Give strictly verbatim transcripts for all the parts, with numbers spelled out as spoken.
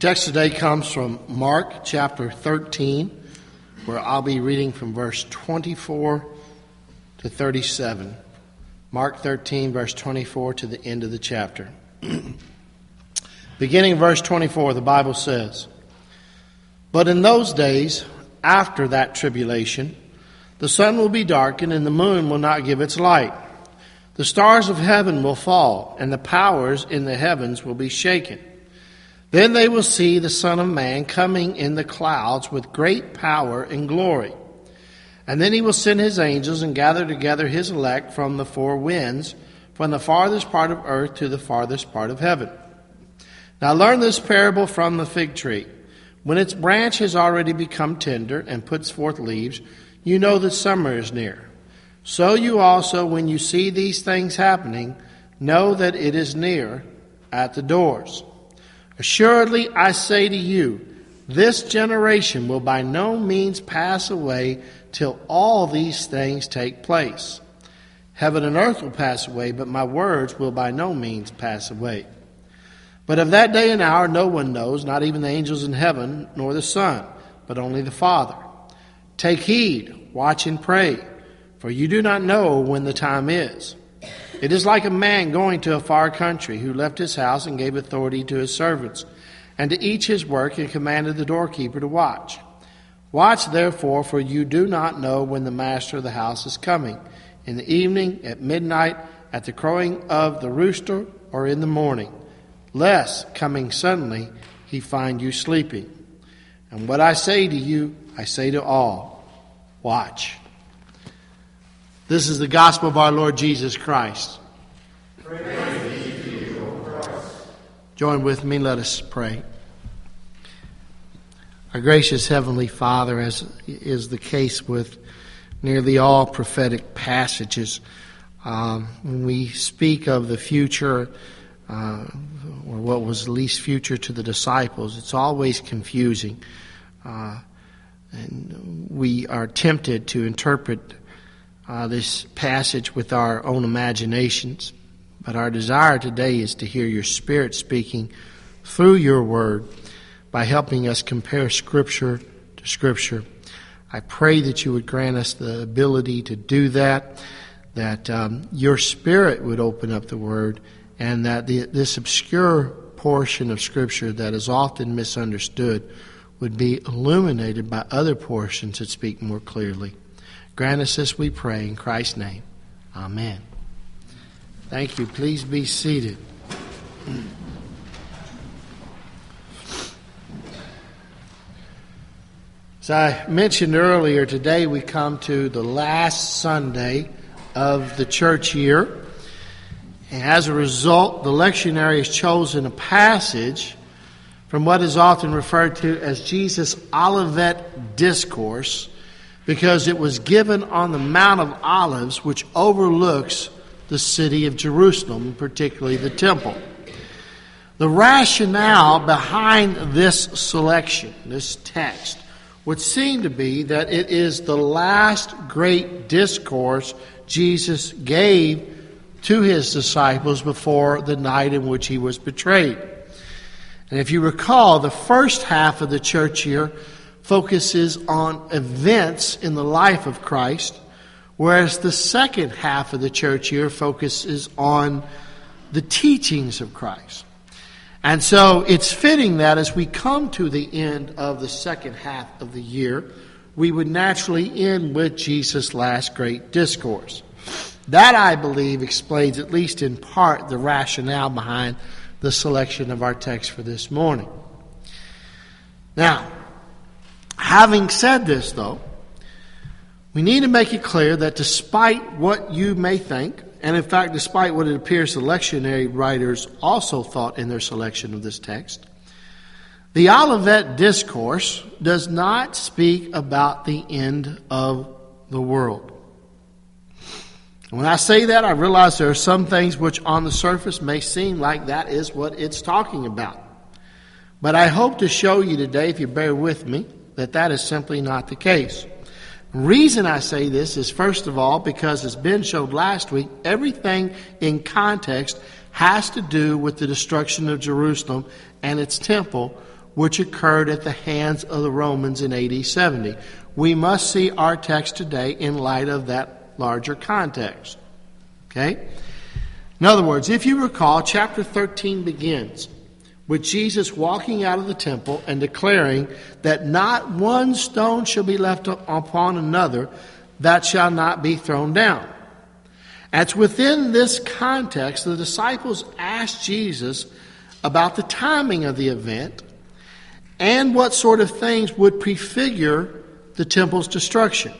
text today comes from Mark chapter thirteen, where I'll be reading from verse twenty-four to thirty-seven. Mark thirteen, verse twenty-four to the end of the chapter. Beginning verse twenty-four, the Bible says, "But in those days, after that tribulation, the sun will be darkened and the moon will not give its light. The stars of heaven will fall and the powers in the heavens will be shaken. Then they will see the Son of Man coming in the clouds with great power and glory. And then he will send his angels and gather together his elect from the four winds, from the farthest part of earth to the farthest part of heaven. Now learn this parable from the fig tree. When its branch has already become tender and puts forth leaves, you know that summer is near. So you also, when you see these things happening, know that it is near at the doors. Assuredly, I say to you, this generation will by no means pass away till all these things take place. Heaven and earth will pass away, but my words will by no means pass away. But of that day and hour no one knows, not even the angels in heaven, nor the Son, but only the Father. Take heed, watch and pray, for you do not know when the time is. It is like a man going to a far country, who left his house and gave authority to his servants, and to each his work, and commanded the doorkeeper to watch. Watch therefore, for you do not know when the master of the house is coming, in the evening, at midnight, at the crowing of the rooster, or in the morning, lest, coming suddenly, he find you sleeping. And what I say to you, I say to all, watch." This is the gospel of our Lord Jesus Christ. Praise be to you, O Christ. Join with me, let us pray. Our gracious Heavenly Father, as is the case with nearly all prophetic passages, um, when we speak of the future, uh, or what was least future to the disciples, it's always confusing. Uh, and we are tempted to interpret uh, this passage with our own imaginations. But our desire today is to hear your Spirit speaking through your word by helping us compare Scripture to Scripture. I pray that you would grant us the ability to do that, that um, your Spirit would open up the word, and that the, this obscure portion of Scripture that is often misunderstood would be illuminated by other portions that speak more clearly. Grant us this, we pray, in Christ's name. Amen. Thank you. Please be seated. As I mentioned earlier, today we come to the last Sunday of the church year. And as a result, the lectionary has chosen a passage from what is often referred to as Jesus' Olivet Discourse, because it was given on the Mount of Olives, which overlooks the city of Jerusalem, particularly the temple. The rationale behind this selection, this text, would seem to be that it is the last great discourse Jesus gave to his disciples before the night in which he was betrayed. And if you recall, the first half of the church year focuses on events in the life of Christ, whereas the second half of the church year focuses on the teachings of Christ. And so it's fitting that as we come to the end of the second half of the year, we would naturally end with Jesus' last great discourse. That, I believe, explains at least in part the rationale behind the selection of our text for this morning. Now, having said this, though, we need to make it clear that despite what you may think, and in fact, despite what it appears the lectionary writers also thought in their selection of this text, the Olivet Discourse does not speak about the end of the world. And when I say that, I realize there are some things which on the surface may seem like that is what it's talking about. But I hope to show you today, if you bear with me, that that is simply not the case. The reason I say this is, first of all, because as Ben showed last week, everything in context has to do with the destruction of Jerusalem and its temple, which occurred at the hands of the Romans in A D seventy. We must see our text today in light of that larger context. Okay? In other words, if you recall, chapter thirteen begins with Jesus walking out of the temple and declaring that not one stone shall be left upon another that shall not be thrown down. It's within this context the disciples asked Jesus about the timing of the event and what sort of things would prefigure the temple's destruction.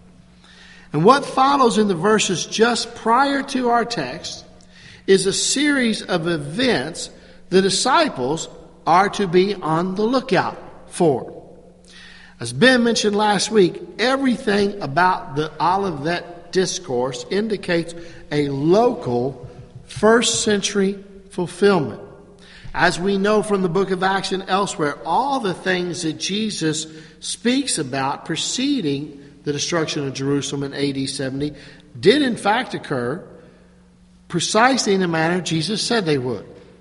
And what follows in the verses just prior to our text is a series of events the disciples are to be on the lookout for. As Ben mentioned last week, everything about the Olivet Discourse indicates a local first century fulfillment. As we know from the book of Acts and elsewhere, all the things that Jesus speaks about preceding the destruction of Jerusalem in A D seventy did in fact occur precisely in the manner Jesus said they would.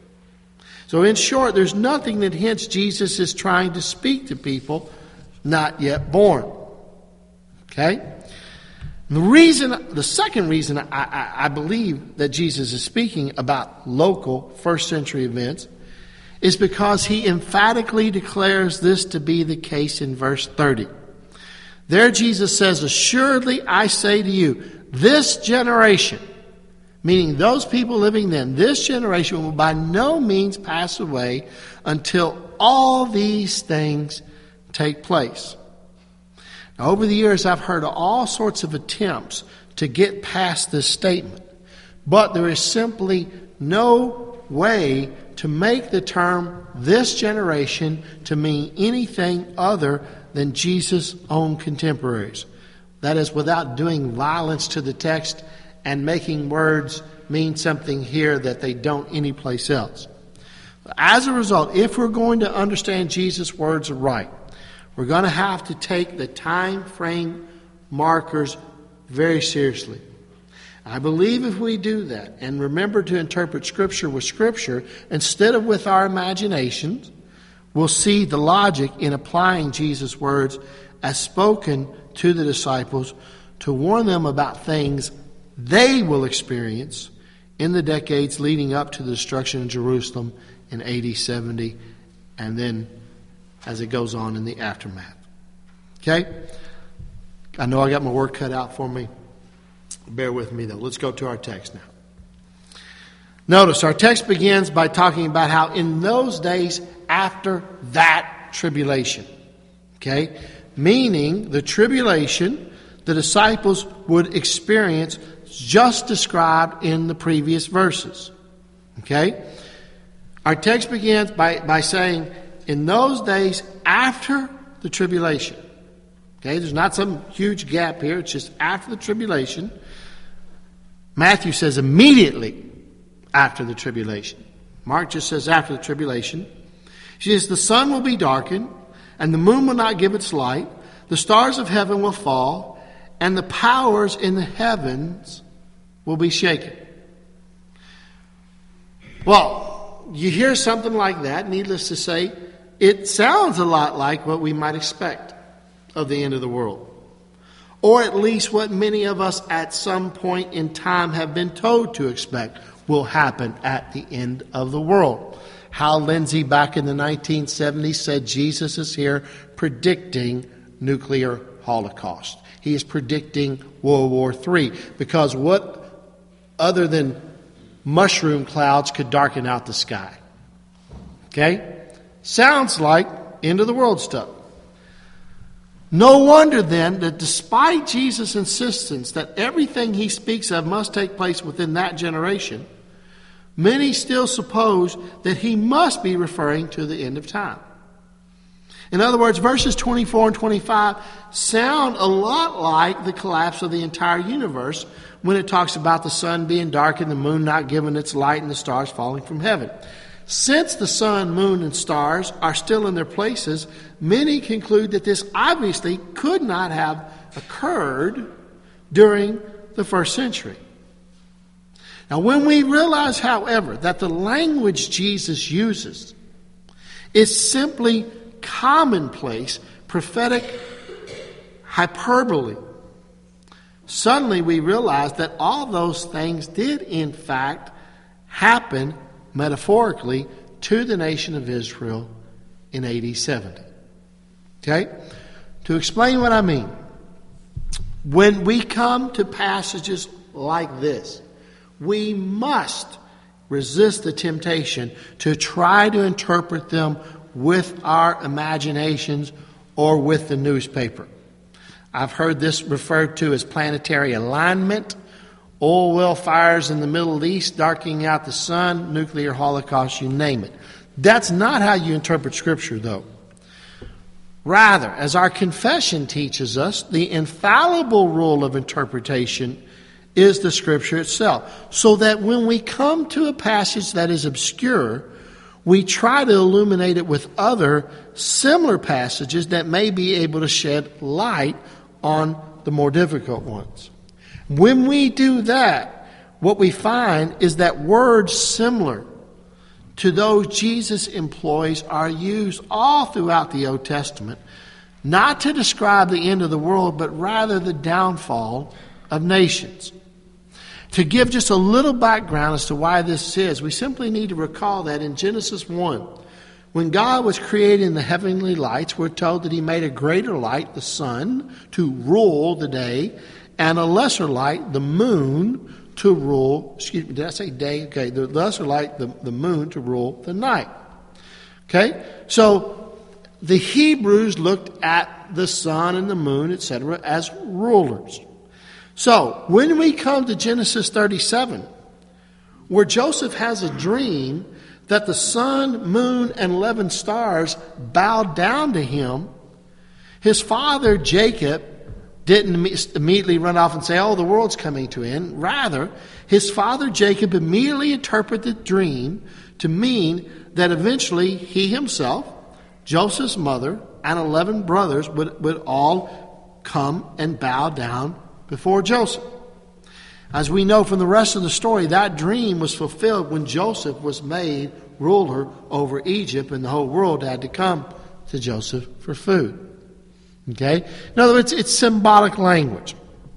So in short, there's nothing that hints Jesus is trying to speak to people not yet born. Okay? The reason, the second reason I, I, I believe that Jesus is speaking about local first century events is because he emphatically declares this to be the case in verse thirty. There Jesus says, "Assuredly I say to you, this generation," meaning those people living then, this generation will by no means pass away until all these things take place. Now, over the years, I've heard of all sorts of attempts to get past this statement, but there is simply no way to make the term "this generation" to mean anything other than Jesus' own contemporaries. That is, without doing violence to the text and making words mean something here that they don't anyplace else. As a result, if we're going to understand Jesus' words right, we're going to have to take the time frame markers very seriously. I believe if we do that and remember to interpret Scripture with Scripture instead of with our imaginations, we'll see the logic in applying Jesus' words as spoken to the disciples to warn them about things they will experience in the decades leading up to the destruction of Jerusalem in A D seventy, and then as it goes on in the aftermath. Okay? I know I got my work cut out for me. Bear with me, though. Let's go to our text now. Notice, our text begins by talking about how in those days after that tribulation, okay, meaning the tribulation the disciples would experience just described in the previous verses. Okay? Our text begins by, by saying, in those days after the tribulation. Okay? There's not some huge gap here. It's just after the tribulation. Matthew says immediately after the tribulation. Mark just says after the tribulation. She says, the sun will be darkened, and the moon will not give its light. The stars of heaven will fall, and the powers in the heavens will be shaken. Well, you hear something like that, needless to say, it sounds a lot like what we might expect of the end of the world. Or at least what many of us at some point in time have been told to expect will happen at the end of the world. Hal Lindsey back in the nineteen seventies said Jesus is here predicting nuclear holocaust. He is predicting World War Three, because what other than mushroom clouds could darken out the sky? Okay? Sounds like end of the world stuff. No wonder then that despite Jesus' insistence that everything he speaks of must take place within that generation, many still suppose that he must be referring to the end of time. In other words, verses twenty-four and twenty-five sound a lot like the collapse of the entire universe when it talks about the sun being dark and the moon not giving its light and the stars falling from heaven. Since the sun, moon, and stars are still in their places, many conclude that this obviously could not have occurred during the first century. Now, when we realize, however, that the language Jesus uses is simply commonplace prophetic hyperbole. Suddenly we realize that all those things did in fact happen metaphorically to the nation of Israel in A D seventy. Okay? To explain what I mean, when we come to passages like this, we must resist the temptation to try to interpret them with our imaginations or with the newspaper. I've heard this referred to as planetary alignment, oil well fires in the Middle East, darkening out the sun, nuclear holocaust, you name it. That's not how you interpret Scripture, though. Rather, as our confession teaches us, the infallible rule of interpretation is the Scripture itself. So that when we come to a passage that is obscure, we try to illuminate it with other similar passages that may be able to shed light on the more difficult ones. When we do that, what we find is that words similar to those Jesus employs are used all throughout the Old Testament, not to describe the end of the world, but rather the downfall of nations. To give just a little background as to why this is, we simply need to recall that in Genesis one, when God was creating the heavenly lights, we're told that he made a greater light, the sun, to rule the day, and a lesser light, the moon, to rule, excuse me, did I say day? Okay, the lesser light, the, the moon, to rule the night. Okay, so the Hebrews looked at the sun and the moon, et cetera, as rulers. So when we come to Genesis thirty-seven, where Joseph has a dream that the sun, moon, and eleven stars bowed down to him, his father Jacob didn't immediately run off and say, oh, the world's coming to an end. Rather, his father Jacob immediately interpreted the dream to mean that eventually he himself, Joseph's mother, and eleven brothers would, would all come and bow down before Joseph. As we know from the rest of the story, that dream was fulfilled when Joseph was made ruler over Egypt, and the whole world had to come to Joseph for food. Okay? In other words, it's symbolic language.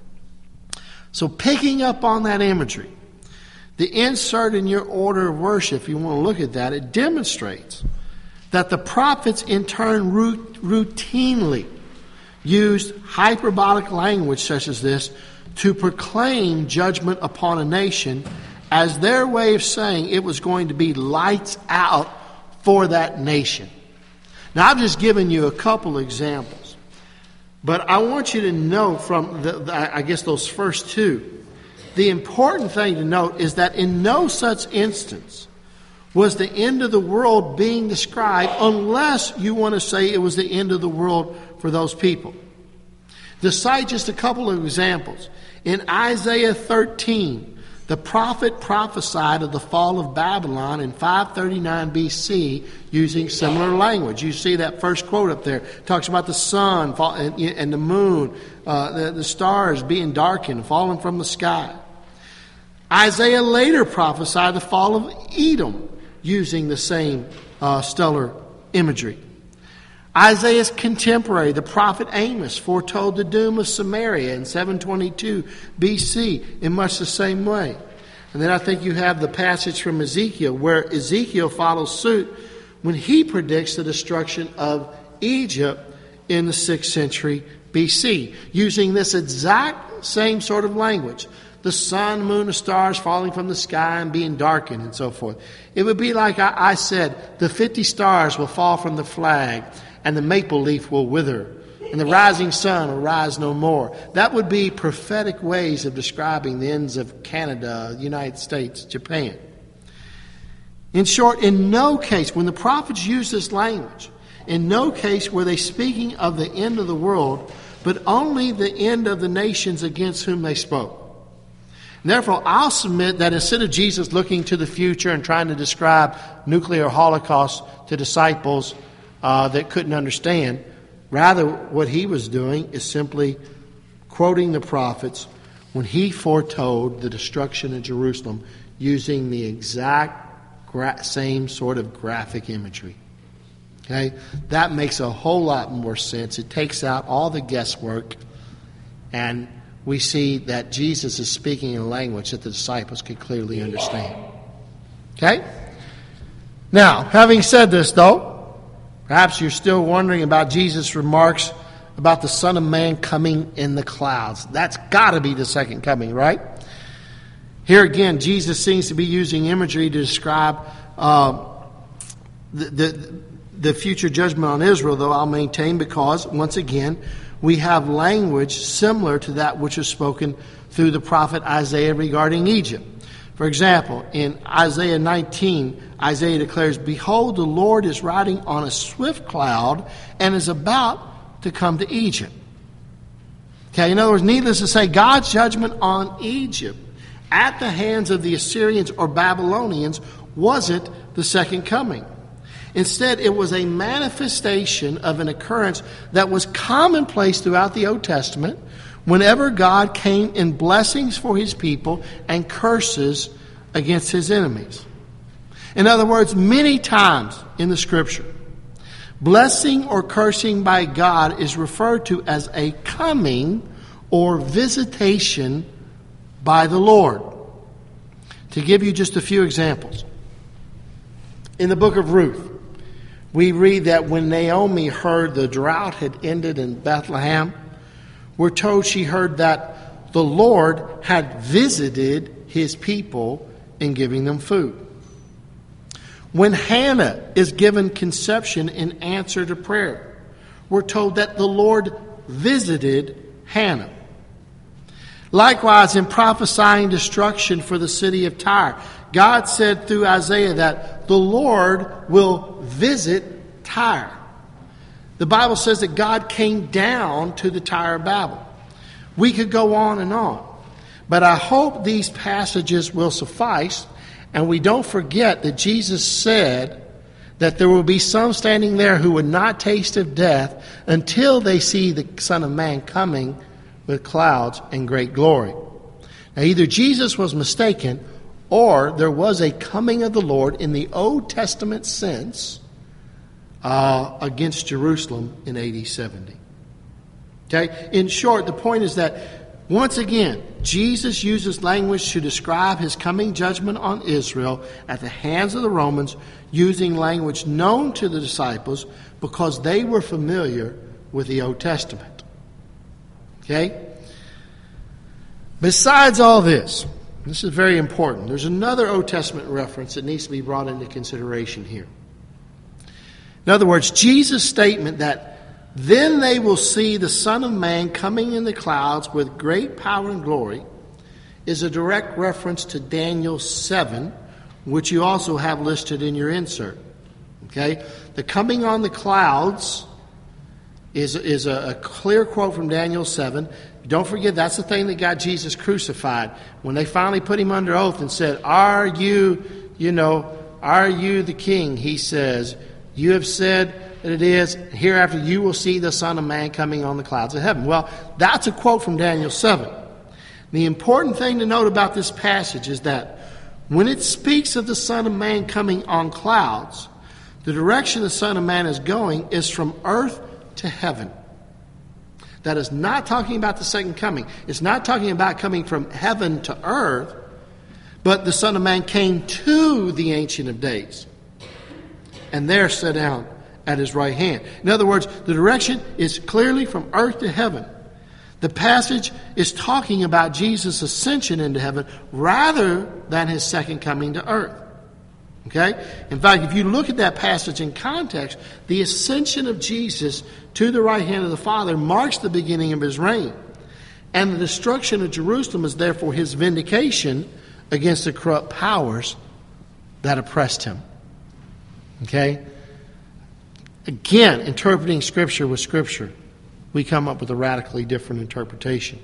So picking up on that imagery, the insert in your order of worship, if you want to look at that, it demonstrates that the prophets in turn routinely used hyperbolic language such as this to proclaim judgment upon a nation as their way of saying it was going to be lights out for that nation. Now, I've just given you a couple examples. But I want you to know from, the, the, I guess, those first two, the important thing to note is that in no such instance was the end of the world being described unless you want to say it was the end of the world for those people. To cite just a couple of examples, in Isaiah thirteen, the prophet prophesied of the fall of Babylon in five thirty-nine B C using similar language. You see that first quote up there. It talks about the sun and the moon, uh, the, the stars being darkened, falling from the sky. Isaiah later prophesied the fall of Edom using the same uh, stellar imagery. Isaiah's contemporary, the prophet Amos, foretold the doom of Samaria in seven twenty-two B C in much the same way. And then I think you have the passage from Ezekiel where Ezekiel follows suit when he predicts the destruction of Egypt in the sixth century B C, using this exact same sort of language. The sun, moon, and stars falling from the sky and being darkened and so forth. It would be like I, I said, the fifty stars will fall from the flag, and the maple leaf will wither, and the rising sun will rise no more. That would be prophetic ways of describing the ends of Canada, the United States, Japan. In short, in no case, when the prophets use this language, in no case were they speaking of the end of the world, but only the end of the nations against whom they spoke. And therefore, I'll submit that instead of Jesus looking to the future and trying to describe nuclear holocaust to disciples Uh, that couldn't understand. Rather, what he was doing is simply quoting the prophets when he foretold the destruction of Jerusalem using the exact gra- same sort of graphic imagery. Okay? That makes a whole lot more sense. It takes out all the guesswork, and we see that Jesus is speaking in a language that the disciples could clearly understand. Okay? Now, having said this, though, perhaps you're still wondering about Jesus' remarks about the Son of Man coming in the clouds. That's got to be the second coming, right? Here again, Jesus seems to be using imagery to describe uh, the, the, the future judgment on Israel, though I'll maintain, because, once again, we have language similar to that which was spoken through the prophet Isaiah regarding Egypt. For example, in Isaiah nineteen, Isaiah declares, "Behold, the Lord is riding on a swift cloud and is about to come to Egypt." Okay, in other words, needless to say, God's judgment on Egypt at the hands of the Assyrians or Babylonians wasn't the second coming. Instead, it was a manifestation of an occurrence that was commonplace throughout the Old Testament whenever God came in blessings for his people and curses against his enemies. In other words, many times in the Scripture, blessing or cursing by God is referred to as a coming or visitation by the Lord. To give you just a few examples, in the book of Ruth, we read that when Naomi heard the drought had ended in Bethlehem, we're told she heard that the Lord had visited his people in giving them food. When Hannah is given conception in answer to prayer, we're told that the Lord visited Hannah. Likewise, in prophesying destruction for the city of Tyre, God said through Isaiah that the Lord will visit Tyre. The Bible says that God came down to the Tower of Babel. We could go on and on, but I hope these passages will suffice, and we don't forget that Jesus said that there will be some standing there who would not taste of death until they see the Son of Man coming with clouds and great glory. Now, either Jesus was mistaken, or there was a coming of the Lord in the Old Testament sense uh, against Jerusalem in A D seventy. Okay? In short, the point is that, once again, Jesus uses language to describe his coming judgment on Israel at the hands of the Romans, using language known to the disciples because they were familiar with the Old Testament. Okay? Besides all this, this is very important, there's another Old Testament reference that needs to be brought into consideration here. In other words, Jesus' statement that then they will see the Son of Man coming in the clouds with great power and glory is a direct reference to Daniel seven, which you also have listed in your insert. Okay? The coming on the clouds is, is a, a clear quote from Daniel seven. Don't forget, that's the thing that got Jesus crucified. When they finally put him under oath and said, are you, you know, are you the king? He says, you have said that it is, hereafter you will see the Son of Man coming on the clouds of heaven. Well, that's a quote from Daniel seven. The important thing to note about this passage is that when it speaks of the Son of Man coming on clouds, the direction the Son of Man is going is from earth to heaven. That is not talking about the second coming. It's not talking about coming from heaven to earth, but the Son of Man came to the Ancient of Days and there sat down at his right hand. In other words, the direction is clearly from earth to heaven. The passage is talking about Jesus' ascension into heaven rather than his second coming to earth. Okay? In fact, if you look at that passage in context, the ascension of Jesus to the right hand of the Father marks the beginning of his reign. And the destruction of Jerusalem is therefore his vindication against the corrupt powers that oppressed him. Okay? Again, interpreting Scripture with Scripture, we come up with a radically different interpretation.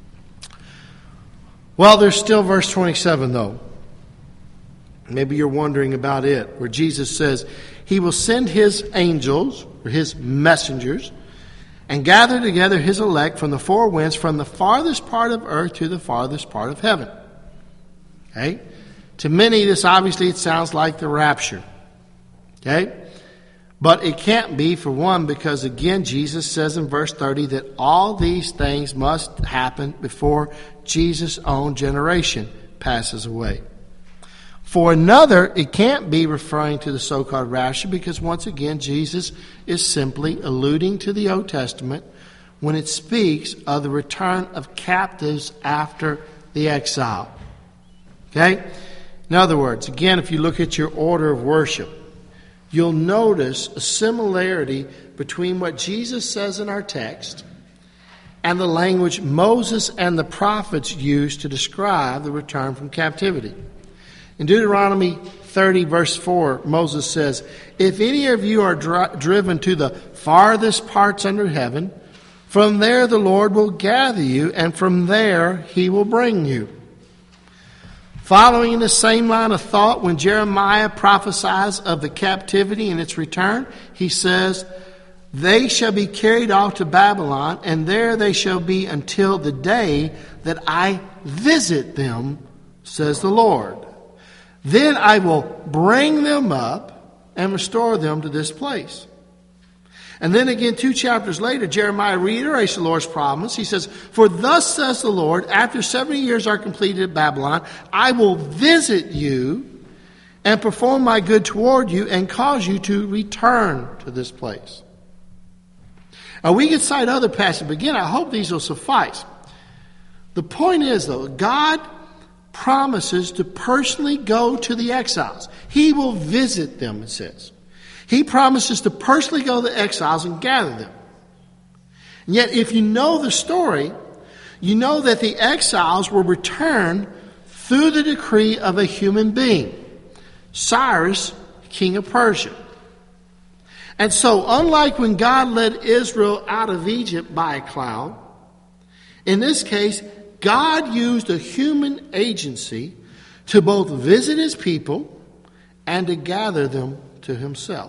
Well, there's still verse twenty-seven, though. Maybe you're wondering about it, where Jesus says, he will send his angels, or his messengers, and gather together his elect from the four winds, from the farthest part of earth to the farthest part of heaven. Okay? To many, this obviously it sounds like the rapture. Okay? But it can't be, for one, because again, Jesus says in verse thirty that all these things must happen before Jesus' own generation passes away. For another, it can't be referring to the so-called rapture, because once again, Jesus is simply alluding to the Old Testament when it speaks of the return of captives after the exile. Okay? In other words, again, if you look at your order of worship, you'll notice a similarity between what Jesus says in our text and the language Moses and the prophets used to describe the return from captivity. In Deuteronomy thirty, verse four, Moses says, "If any of you are dri- driven to the farthest parts under heaven, from there the Lord will gather you, and from there he will bring you." Following in the same line of thought, when Jeremiah prophesies of the captivity and its return, he says, "They shall be carried off to Babylon, and there they shall be until the day that I visit them, says the Lord. Then I will bring them up and restore them to this place." And then again, two chapters later, Jeremiah reiterates the Lord's promise. He says, "For thus says the Lord, after seventy years are completed at Babylon, I will visit you and perform my good toward you and cause you to return to this place." Now, we could cite other passages, but again, I hope these will suffice. The point is, though, God promises to personally go to the exiles. He will visit them, it says. He promises to personally go to the exiles and gather them. And yet, if you know the story, you know that the exiles were returned through the decree of a human being, Cyrus, king of Persia. And so, unlike when God led Israel out of Egypt by a cloud, in this case, God used a human agency to both visit his people and to gather them to himself.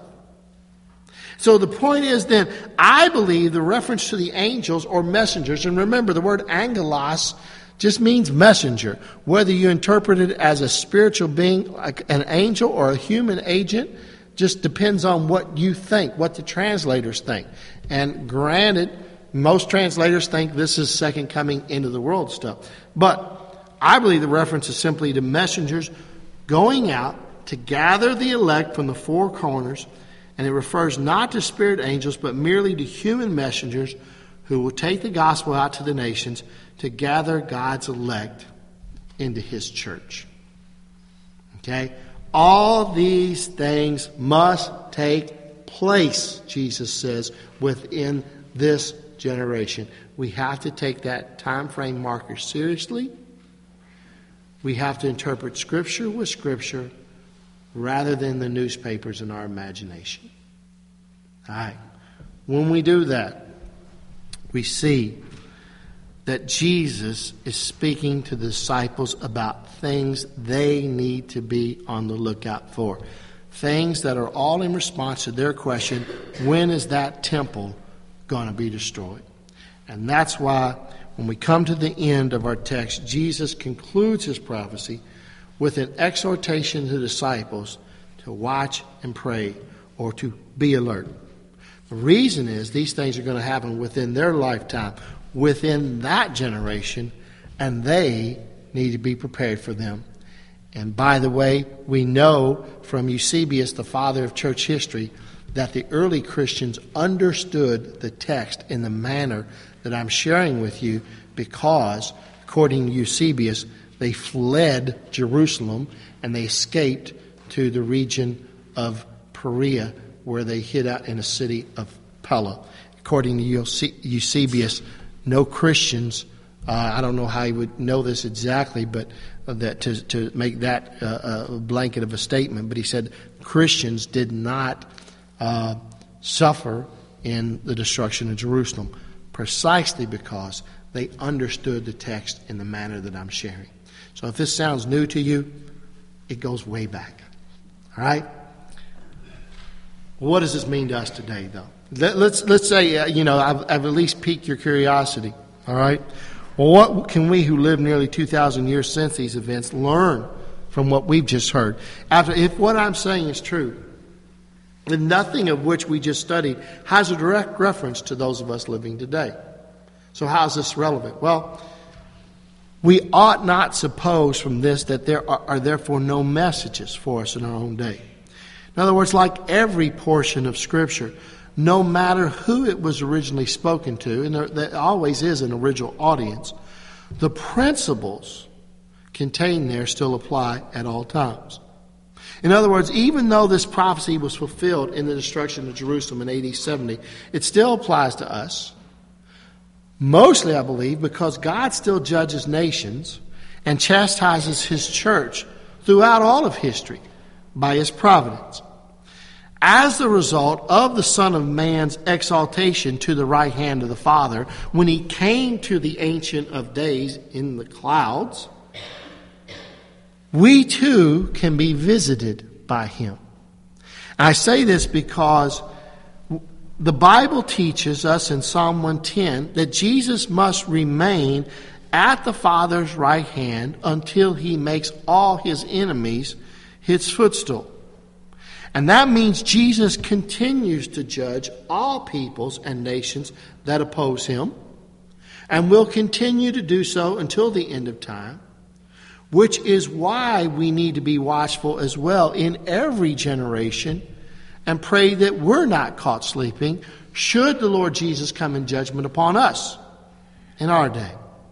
So the point is then, I believe the reference to the angels or messengers, and remember the word angelos just means messenger. Whether you interpret it as a spiritual being, like an angel, or a human agent, just depends on what you think, what the translators think. And granted, most translators think this is second coming into the world stuff. But I believe the reference is simply to messengers going out to gather the elect from the four corners, and it refers not to spirit angels, but merely to human messengers who will take the gospel out to the nations to gather God's elect into his church. Okay? All these things must take place, Jesus says, within this generation. We have to take that time frame marker seriously. We have to interpret Scripture with Scripture rather than the newspapers in our imagination. All right. When we do that, we see that Jesus is speaking to the disciples about things they need to be on the lookout for. Things that are all in response to their question, when is that temple going to be destroyed? And that's why when we come to the end of our text, Jesus concludes his prophecy with an exhortation to the disciples to watch and pray, or to be alert. The reason is these things are going to happen within their lifetime, within that generation, and they need to be prepared for them. And by the way, we know from Eusebius, the father of church history, that the early Christians understood the text in the manner that I'm sharing with you because, according to Eusebius, they fled Jerusalem and they escaped to the region of Perea, where they hid out in a city of Pella. According to Eusebius, no Christians, uh, I don't know how he would know this exactly, but that to, to make that uh, a blanket of a statement, but he said Christians did not uh, suffer in the destruction of Jerusalem, precisely because they understood the text in the manner that I'm sharing. So if this sounds new to you, it goes way back. All right? What does this mean to us today, though? Let, let's let's say, uh, you know, I've, I've at least piqued your curiosity. All right? Well, what can we who live nearly two thousand years since these events learn from what we've just heard? After, if what I'm saying is true, And nothing of which we just studied has a direct reference to those of us living today. So how is this relevant? Well, we ought not suppose from this that there are, are therefore no messages for us in our own day. In other words, like every portion of Scripture, no matter who it was originally spoken to, and there, there always is an original audience, the principles contained there still apply at all times. In other words, even though this prophecy was fulfilled in the destruction of Jerusalem in A D seventy, it still applies to us. Mostly, I believe, because God still judges nations and chastises His church throughout all of history by His providence. As the result of the Son of Man's exaltation to the right hand of the Father, when He came to the Ancient of Days in the clouds, we too can be visited by Him. And I say this because the Bible teaches us in Psalm one ten that Jesus must remain at the Father's right hand until He makes all His enemies His footstool. And that means Jesus continues to judge all peoples and nations that oppose Him, and will continue to do so until the end of time, which is why we need to be watchful as well in every generation and pray that we're not caught sleeping should the Lord Jesus come in judgment upon us in our day.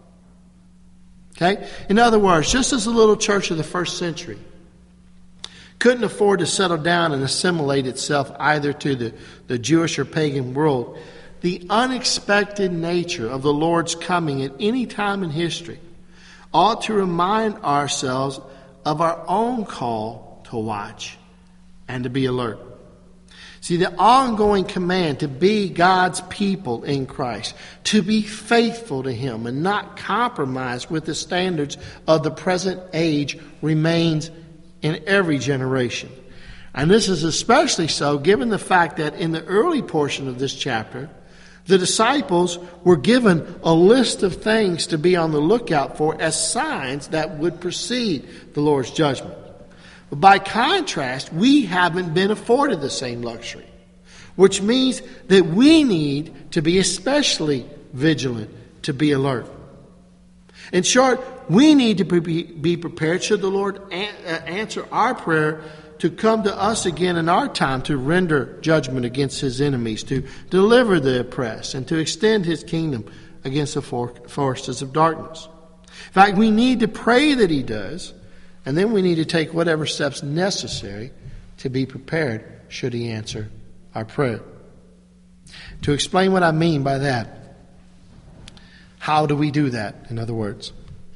Okay? In other words, just as the little church of the first century couldn't afford to settle down and assimilate itself either to the, the Jewish or pagan world, the unexpected nature of the Lord's coming at any time in history ought to remind ourselves of our own call to watch and to be alert. See, the ongoing command to be God's people in Christ, to be faithful to Him and not compromise with the standards of the present age remains in every generation. And this is especially so given the fact that in the early portion of this chapter, the disciples were given a list of things to be on the lookout for as signs that would precede the Lord's judgment. But by contrast, we haven't been afforded the same luxury, which means that we need to be especially vigilant, to be alert. In short, we need to be, be prepared should the Lord an- answer our prayer to come to us again in our time to render judgment against His enemies, to deliver the oppressed, and to extend His kingdom against the for- forces of darkness. In fact, we need to pray that He does, and then we need to take whatever steps necessary to be prepared should He answer our prayer. To explain what I mean by that, how do we do that, in other words?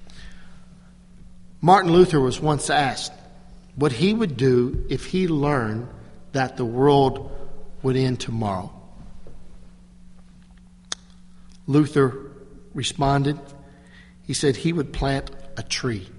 Martin Luther was once asked what he would do if he learned that the world would end tomorrow. Luther responded, he said he would plant a tree.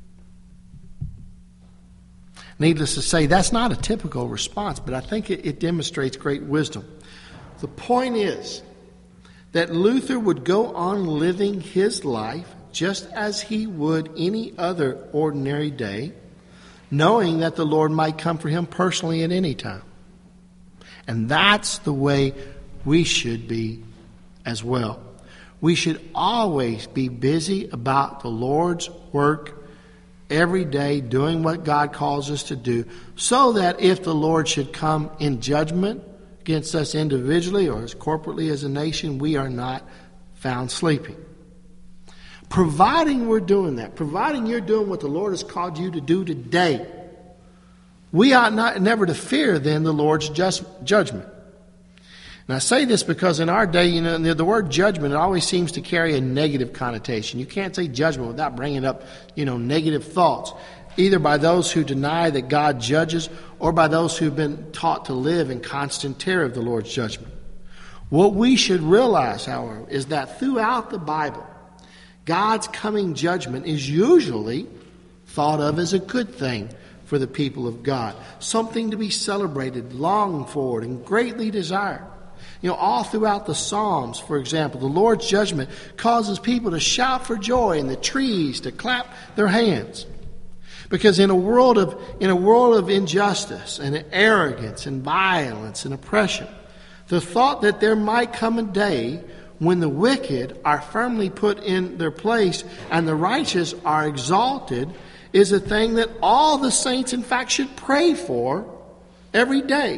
Needless to say, that's not a typical response, but I think it, it demonstrates great wisdom. The point is that Luther would go on living his life just as he would any other ordinary day, knowing that the Lord might come for him personally at any time. And that's the way we should be as well. We should always be busy about the Lord's work every day, doing what God calls us to do, so that if the Lord should come in judgment against us individually or as corporately as a nation, we are not found sleeping. Providing we're doing that, providing you're doing what the Lord has called you to do today, we ought not never to fear then the Lord's just judgment. And I say this because in our day, you know, the word judgment, it always seems to carry a negative connotation. You can't say judgment without bringing up, you know, negative thoughts, either by those who deny that God judges or by those who've been taught to live in constant terror of the Lord's judgment. What we should realize, however, is that throughout the Bible, God's coming judgment is usually thought of as a good thing for the people of God, something to be celebrated, longed for, and greatly desired. You know, all throughout the Psalms, for example, the Lord's judgment causes people to shout for joy and the trees to clap their hands. Because in a world of in a world of injustice and arrogance and violence and oppression, the thought that there might come a day when the wicked are firmly put in their place and the righteous are exalted is a thing that all the saints, in fact, should pray for every day.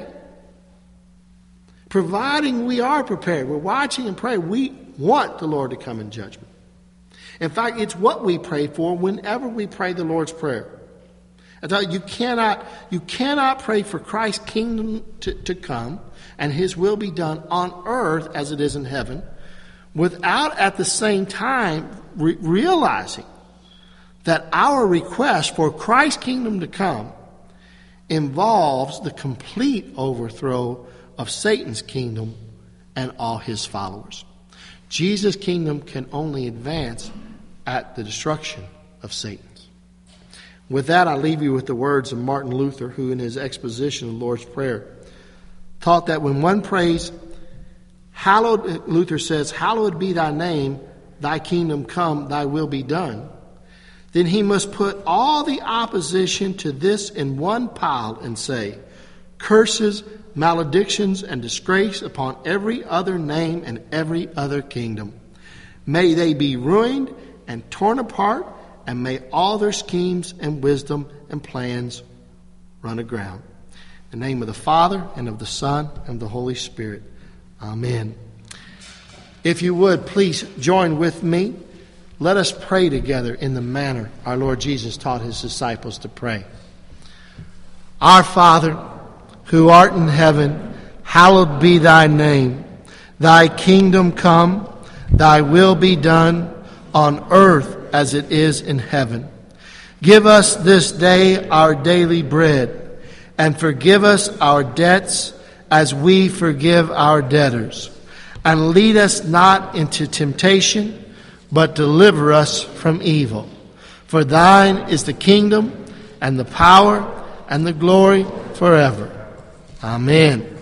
Providing we are prepared, we're watching and praying, we want the Lord to come in judgment. In fact, it's what we pray for whenever we pray the Lord's Prayer. I tell you, you cannot, you cannot pray for Christ's kingdom to, to come and His will be done on earth as it is in heaven without at the same time re- realizing that our request for Christ's kingdom to come involves the complete overthrow of Satan's kingdom and all his followers. Jesus' kingdom can only advance at the destruction of Satan's. With that, I leave you with the words of Martin Luther, who in his exposition of the Lord's Prayer taught that when one prays, hallowed, Luther says, hallowed be thy name, thy kingdom come, thy will be done, then he must put all the opposition to this in one pile and say, curses, maledictions, and disgrace upon every other name and every other kingdom. May they be ruined and torn apart, and may all their schemes and wisdom and plans run aground. In the name of the Father, and of the Son, and of the Holy Spirit. Amen. If you would, please join with me. Let us pray together in the manner our Lord Jesus taught His disciples to pray. Our Father, who art in heaven, hallowed be thy name. Thy kingdom come, thy will be done on earth as it is in heaven. Give us this day our daily bread, and forgive us our debts as we forgive our debtors. And lead us not into temptation, but deliver us from evil. For thine is the kingdom, and the power, and the glory forever. Amen.